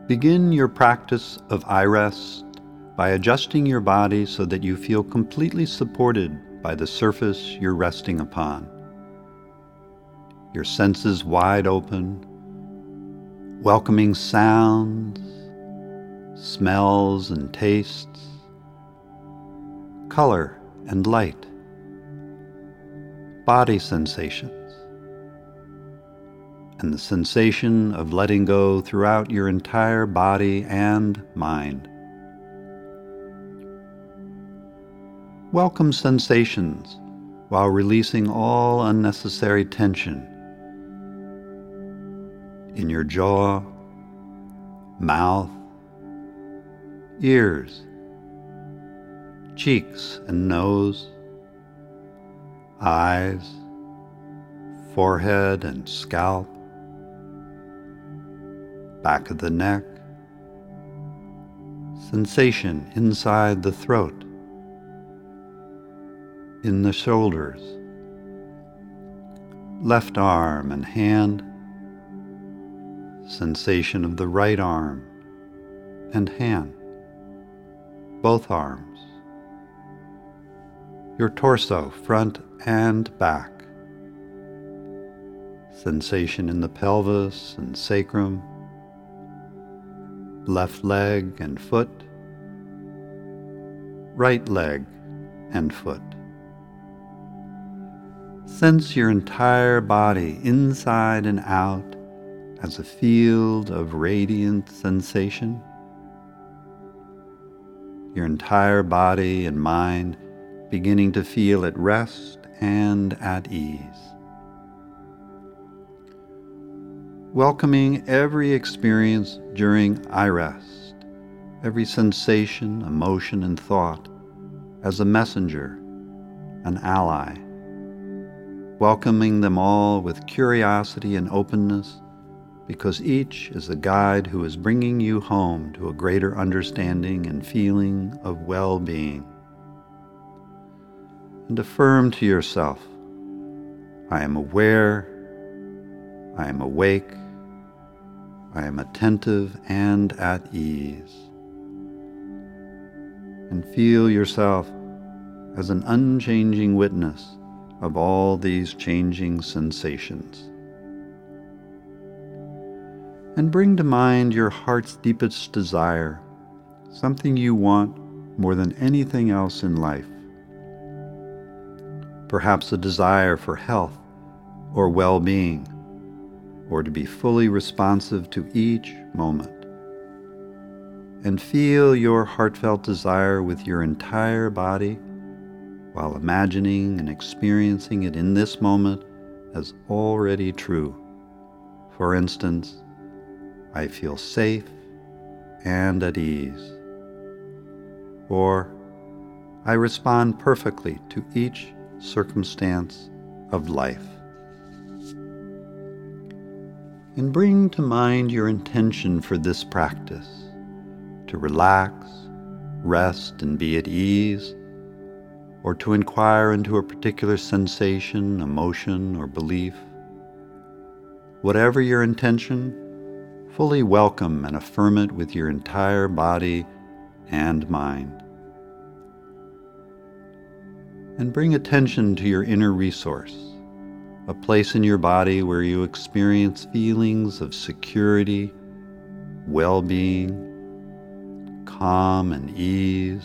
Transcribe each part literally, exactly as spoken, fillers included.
Begin your practice of iRest by adjusting your body so that you feel completely supported by the surface you're resting upon. Your senses wide open, welcoming sounds, smells and tastes, color and light, body sensations, and the sensation of letting go throughout your entire body and mind. Welcome sensations while releasing all unnecessary tension in your jaw, mouth, ears, cheeks and nose, eyes, forehead and scalp, back of the neck, sensation inside the throat, in the shoulders, left arm and hand, sensation of the right arm and hand, both arms, your torso, front and back, sensation in the pelvis and sacrum, left leg and foot, right leg and foot. Sense your entire body inside and out as a field of radiant sensation. Your entire body and mind beginning to feel at rest and at ease. Welcoming every experience during iRest, every sensation, emotion, and thought as a messenger, an ally. Welcoming them all with curiosity and openness, because each is a guide who is bringing you home to a greater understanding and feeling of well-being. And affirm to yourself, I am aware, I am awake, I am attentive and at ease. And feel yourself as an unchanging witness of all these changing sensations. And bring to mind your heart's deepest desire, something you want more than anything else in life. Perhaps a desire for health or well-being, or to be fully responsive to each moment. And feel your heartfelt desire with your entire body while imagining and experiencing it in this moment as already true. For instance, I feel safe and at ease. Or, I respond perfectly to each circumstance of life. And bring to mind your intention for this practice, to relax, rest, and be at ease, or to inquire into a particular sensation, emotion, or belief. Whatever your intention, fully welcome and affirm it with your entire body and mind. And bring attention to your inner resource, a place in your body where you experience feelings of security, well-being, calm and ease.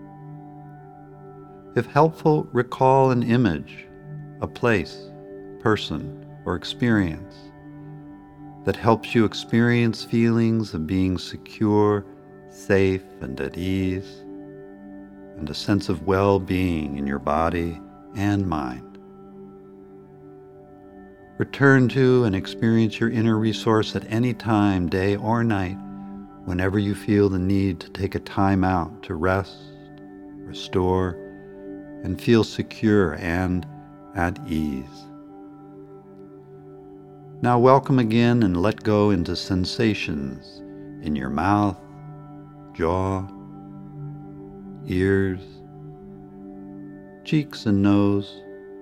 If helpful, recall an image, a place, person, or experience that helps you experience feelings of being secure, safe, and at ease, and a sense of well-being in your body and mind. Return to and experience your inner resource at any time, day or night, whenever you feel the need to take a time out to rest, restore, and feel secure and at ease. Now welcome again and let go into sensations in your mouth, jaw, ears, cheeks and nose,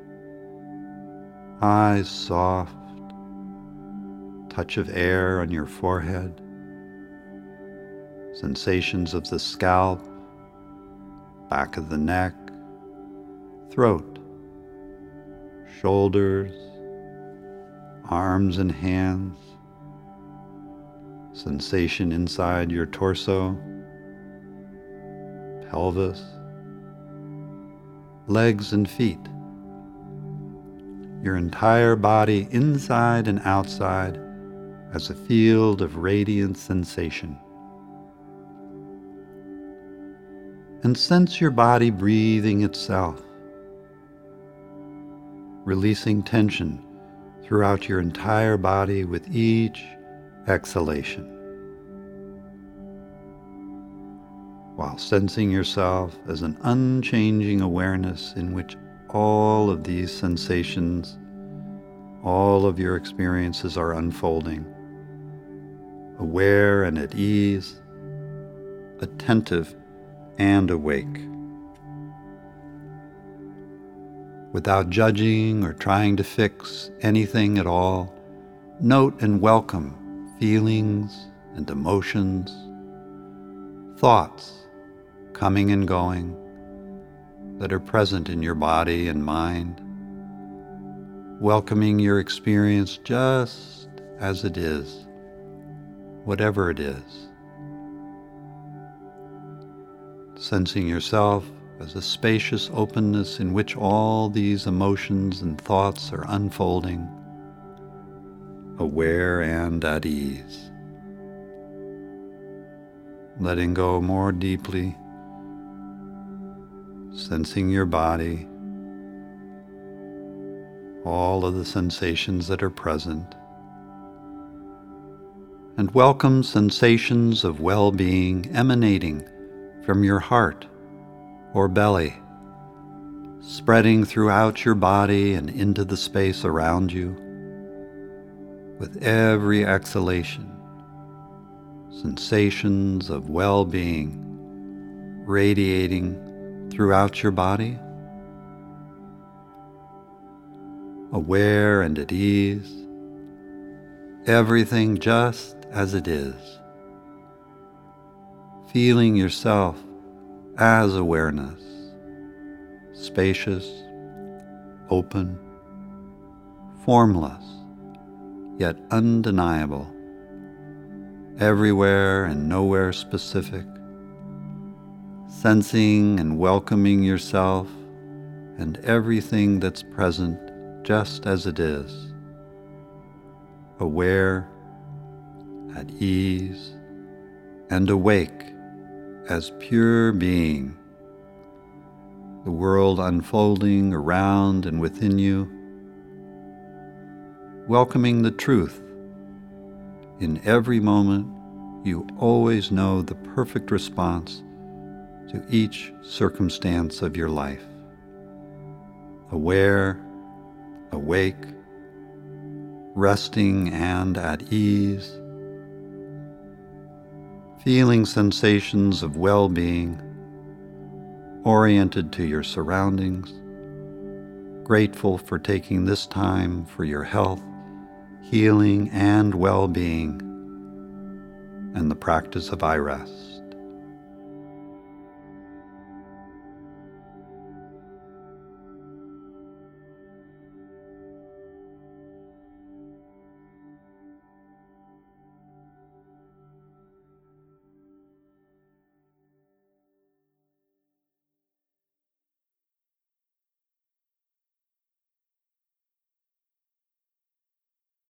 eyes soft, touch of air on your forehead, sensations of the scalp, back of the neck, throat, shoulders, arms and hands, sensation inside your torso, pelvis, legs and feet, your entire body inside and outside as a field of radiant sensation. And sense your body breathing itself, releasing tension throughout your entire body with each exhalation, while sensing yourself as an unchanging awareness in which all of these sensations, all of your experiences are unfolding, aware and at ease, attentive and awake, without judging or trying to fix anything at all. Note and welcome feelings and emotions, thoughts coming and going that are present in your body and mind, welcoming your experience just as it is, whatever it is. Sensing yourself as a spacious openness in which all these emotions and thoughts are unfolding, aware and at ease. Letting go more deeply, sensing your body, all of the sensations that are present, and welcome sensations of well-being emanating from your heart or belly, spreading throughout your body and into the space around you. With every exhalation, sensations of well-being radiating throughout your body, aware and at ease, everything just as it is. Feeling yourself as awareness, spacious, open, formless, yet undeniable, everywhere and nowhere specific, sensing and welcoming yourself and everything that's present just as it is, aware, at ease, and awake as pure being, the world unfolding around and within you, welcoming the truth. In every moment, you always know the perfect response to each circumstance of your life. Aware, awake, resting and at ease, feeling sensations of well-being, oriented to your surroundings, grateful for taking this time for your health, healing, and well-being, and the practice of I R E S.